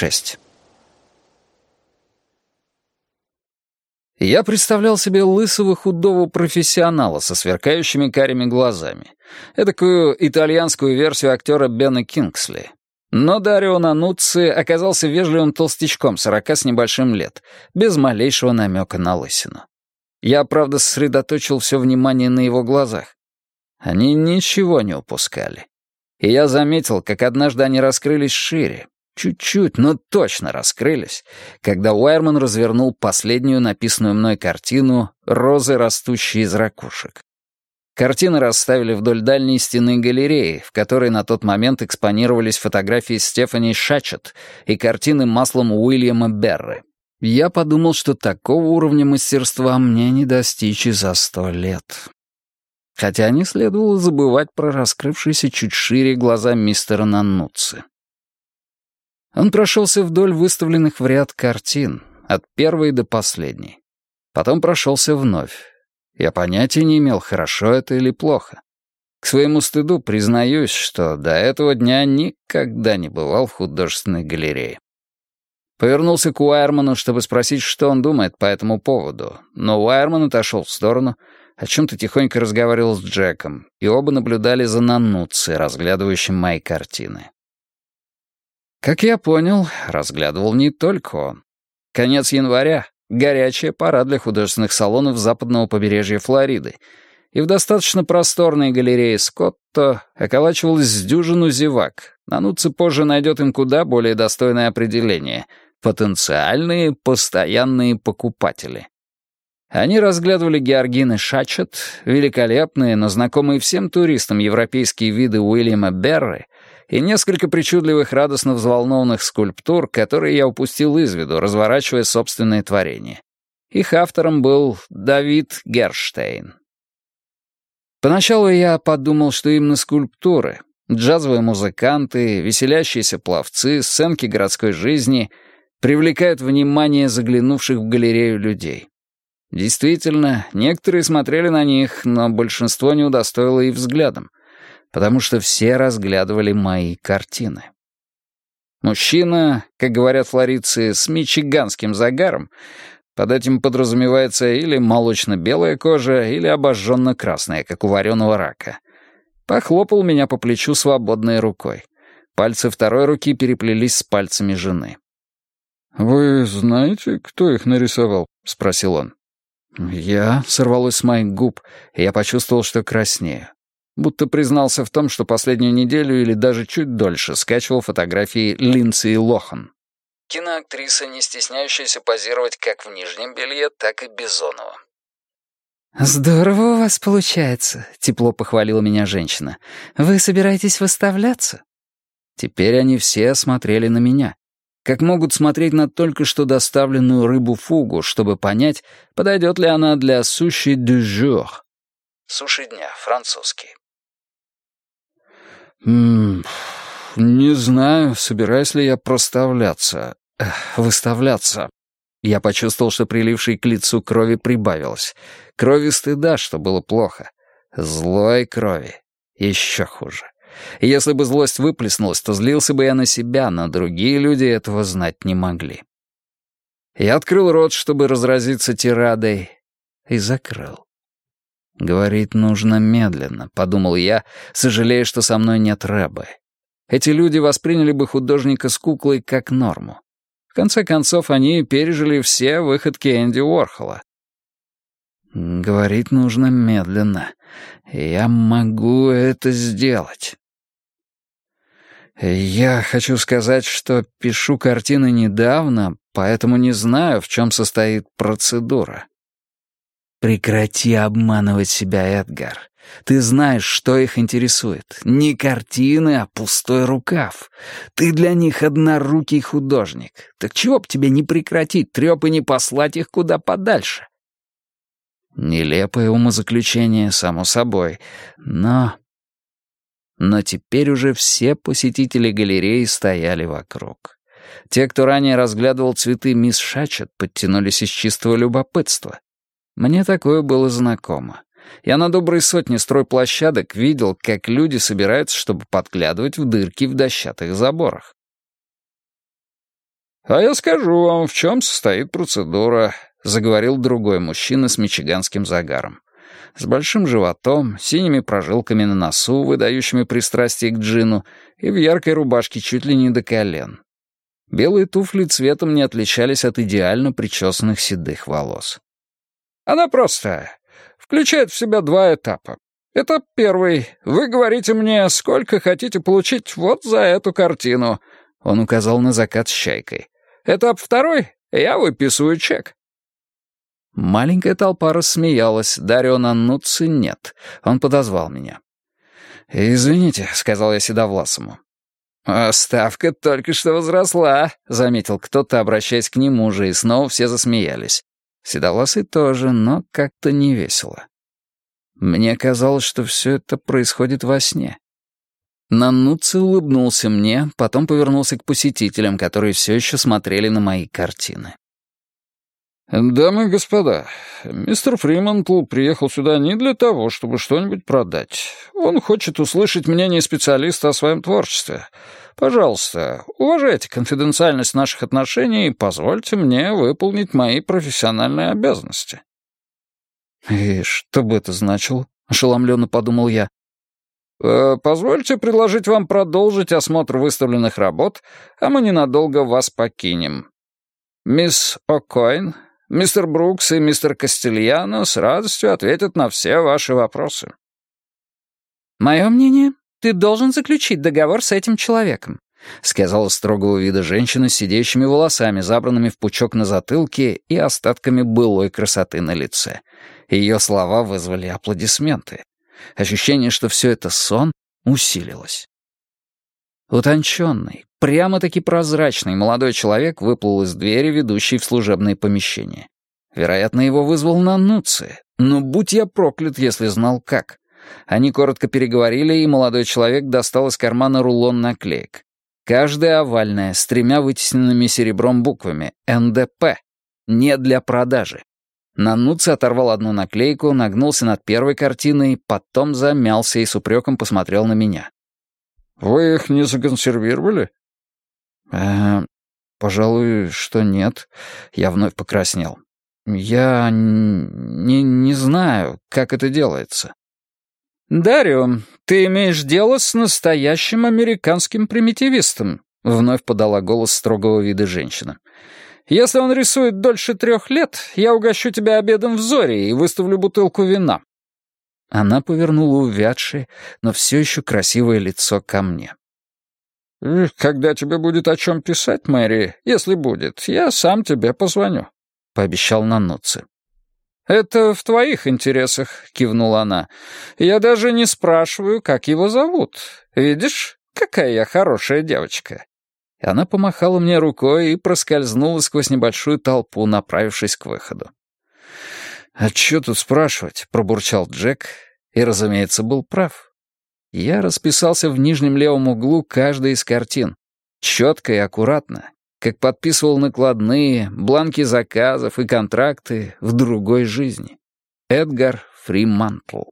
6. Я представлял себе лысого худого профессионала со сверкающими карими глазами, эдакую итальянскую версию актера Бена Кингсли. Но Дарио Нануцци оказался вежливым толстячком 40 с небольшим лет, без малейшего намека на лысину. Я, правда, сосредоточил все внимание на его глазах. Они ничего не упускали. И я заметил, как однажды они раскрылись шире. Чуть-чуть, но точно раскрылись, когда Уайерман развернул последнюю написанную мной картину «Розы, растущие из ракушек». Картины расставили вдоль дальней стены галереи, в которой на тот момент экспонировались фотографии Стефани Шатчет и картины маслом Уильяма Берры. Я подумал, что такого уровня мастерства мне не достичь и за 100 лет. Хотя не следовало забывать про раскрывшиеся чуть шире глаза мистера Нануцци. Он прошелся вдоль выставленных в ряд картин, от первой до последней. Потом прошелся вновь. Я понятия не имел, хорошо это или плохо. К своему стыду признаюсь, что до этого дня никогда не бывал в художественной галерее. Повернулся к Уайерману, чтобы спросить, что он думает по этому поводу, но Уайерман отошел в сторону, о чем-то тихонько разговаривал с Джеком, и оба наблюдали за Нануцци, разглядывающим мои картины. Как я понял, разглядывал не только он. Конец января — горячая пора для художественных салонов западного побережья Флориды, и в достаточно просторной галерее Скотто околачивалось с дюжину зевак. Нануцци позже найдет им куда более достойное определение — потенциальные постоянные покупатели. Они разглядывали Георгины Шатчет, великолепные, но знакомые всем туристам европейские виды Уильяма Берры и несколько причудливых радостно взволнованных скульптур, которые я упустил из виду, разворачивая собственное творение. Их автором был Давид Герштейн. Поначалу я подумал, что именно скульптуры, джазовые музыканты, веселящиеся пловцы, сценки городской жизни привлекают внимание заглянувших в галерею людей. Действительно, некоторые смотрели на них, но большинство не удостоило и взглядом, потому что все разглядывали мои картины. Мужчина, как говорят флоридцы, с мичиганским загаром, под этим подразумевается или молочно-белая кожа, или обожженно-красная, как у вареного рака, похлопал меня по плечу свободной рукой. Пальцы второй руки переплелись с пальцами жены. «Вы знаете, кто их нарисовал?» — спросил он. «Я» сорвалось с моих губ, и я почувствовал, что краснею. Будто признался в том, что последнюю неделю или даже чуть дольше скачивал фотографии Линдси Лохан. Киноактриса, не стесняющаяся позировать как в нижнем белье, так и Бизонова. «Здорово у вас получается», — тепло похвалила меня женщина. «Вы собираетесь выставляться?» Теперь они все смотрели на меня. Как могут смотреть на только что доставленную рыбу-фугу, чтобы понять, подойдет ли она для суши du jour. Суши дня, французский. Не знаю, собираюсь ли я выставляться. Я почувствовал, что прилившей к лицу крови прибавилось. Крови стыда, что было плохо. Злой крови. Еще хуже. И если бы злость выплеснулась, то злился бы я на себя, но другие люди этого знать не могли. Я открыл рот, чтобы разразиться тирадой, и закрыл. «Говорить нужно медленно», — подумал я, сожалея, что со мной нет Рэббы. Эти люди восприняли бы художника с куклой как норму. В конце концов, они пережили все выходки Энди Уорхола. «Говорить нужно медленно. Я могу это сделать». Я хочу сказать, что пишу картины недавно, поэтому не знаю, в чем состоит процедура. Прекрати обманывать себя, Эдгар. Ты знаешь, что их интересует. Не картины, а пустой рукав. Ты для них однорукий художник. Так чего б тебе не прекратить трёп и не послать их куда подальше? Нелепое умозаключение, само собой, но теперь уже все посетители галереи стояли вокруг. Те, кто ранее разглядывал цветы мисс Шатчет, подтянулись из чистого любопытства. Мне такое было знакомо. Я на доброй сотне стройплощадок видел, как люди собираются, чтобы подглядывать в дырки в дощатых заборах. «А я скажу вам, в чем состоит процедура», — заговорил другой мужчина с мичиганским загаром. С большим животом, синими прожилками на носу, выдающими пристрастие к джину, и в яркой рубашке чуть ли не до колен. Белые туфли цветом не отличались от идеально причесанных седых волос. «Она простая. Включает в себя 2 этапа. Этап первый. Вы говорите мне, сколько хотите получить вот за эту картину». Он указал на закат с чайкой. «Этап второй. Я выписываю чек». Маленькая толпа рассмеялась, Дарио Наннуцци нет. Он подозвал меня. «Извините», — сказал я седовласому. «Ставка только что возросла», — заметил кто-то, обращаясь к нему же, и снова все засмеялись. Седовласый тоже, но как-то невесело. Мне казалось, что все это происходит во сне. Наннуцци улыбнулся мне, потом повернулся к посетителям, которые все еще смотрели на мои картины. «Дамы и господа, мистер Фримантл приехал сюда не для того, чтобы что-нибудь продать. Он хочет услышать мнение специалиста о своем творчестве. Пожалуйста, уважайте конфиденциальность наших отношений и позвольте мне выполнить мои профессиональные обязанности». «И что бы это значило?» — ошеломленно подумал я. «Позвольте предложить вам продолжить осмотр выставленных работ, а мы ненадолго вас покинем. Мисс О'Койн, мистер Брукс и мистер Кастильяно с радостью ответят на все ваши вопросы». «Мое мнение, ты должен заключить договор с этим человеком», сказала строгого вида женщина с сидеющими волосами, забранными в пучок на затылке и остатками былой красоты на лице. Ее слова вызвали аплодисменты. Ощущение, что все это сон, усилилось. Утонченный, прямо-таки прозрачный молодой человек выплыл из двери, ведущей в служебное помещение. Вероятно, его вызвал Наннуцци, но будь я проклят, если знал как. Они коротко переговорили, и молодой человек достал из кармана рулон наклеек. Каждая овальная, с 3 вытесненными серебром буквами «НДП». Не для продажи. Наннуцци оторвал одну наклейку, нагнулся над первой картиной, потом замялся и с упреком посмотрел на меня. «Вы их не законсервировали?» «Пожалуй, что нет». Я вновь покраснел. «Я не знаю, как это делается». «Дарио, ты имеешь дело с настоящим американским примитивистом», вновь подала голос строгого вида женщина. «Если он рисует дольше 3 лет, я угощу тебя обедом в Зоре и выставлю бутылку вина». Она повернула увядшее, но все еще красивое лицо ко мне. «Когда тебе будет о чем писать, Мэри, если будет, я сам тебе позвоню», — пообещал Наннуцци. «Это в твоих интересах», — кивнула она. «Я даже не спрашиваю, как его зовут. Видишь, какая я хорошая девочка». И она помахала мне рукой и проскользнула сквозь небольшую толпу, направившись к выходу. «А чё тут спрашивать?» — пробурчал Джек, и, разумеется, был прав. Я расписался в нижнем левом углу каждой из картин. Четко и аккуратно, как подписывал накладные, бланки заказов и контракты в другой жизни. Эдгар Фримантл.